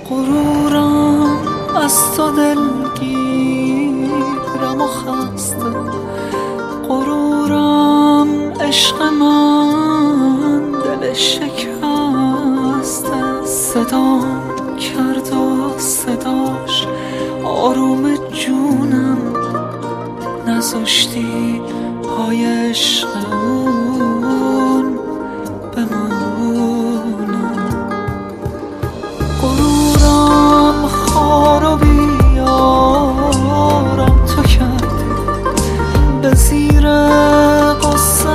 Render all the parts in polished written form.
غرورم از تو دلگیرم و خسته، غرورم عشق من دل شکسته. صدام کرد و صداش آروم جونم، نذاشتی پای عشق اون بمونم. غرورم خار و بیارم تو کردی، به زیر قصه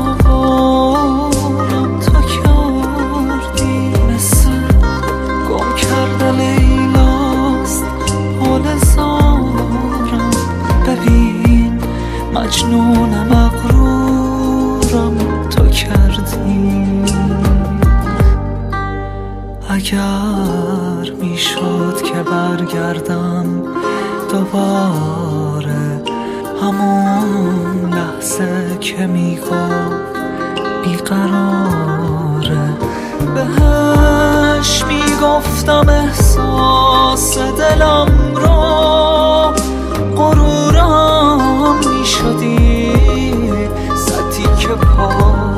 آوارم تو کردی. مثل گم کرده لیلاست حال زارم، ببین مجنون مغرورم تو کردی. اگر میشد که برگردم دوباره، همون لحظه که میگفت بیقراره، بهش میگفتم احساس دلم رو. غرورم میشدی سطی که پاره.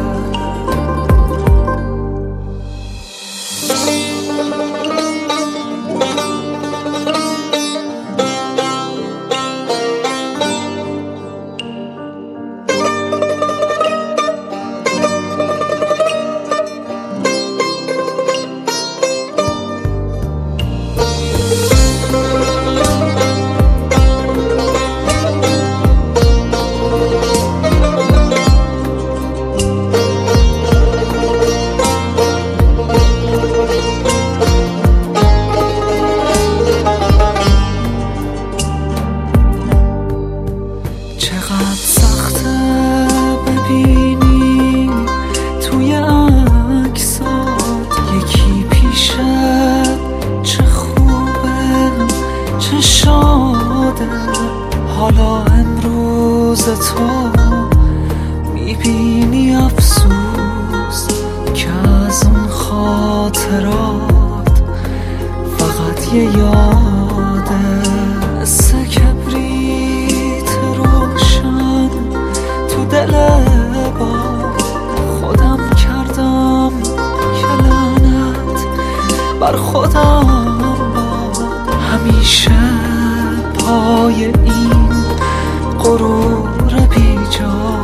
چقدر سخته ببینی توی عکسات یکی پیشت، چه خوبه چه شاده. حالا امروز تو میبینی افسوس که از اون خاطرات فقط یه یاده. مثل کبریت روشن تو دل باد خودم کردم که لعنت بر خودم باد. همیشه پای این غرور بیجا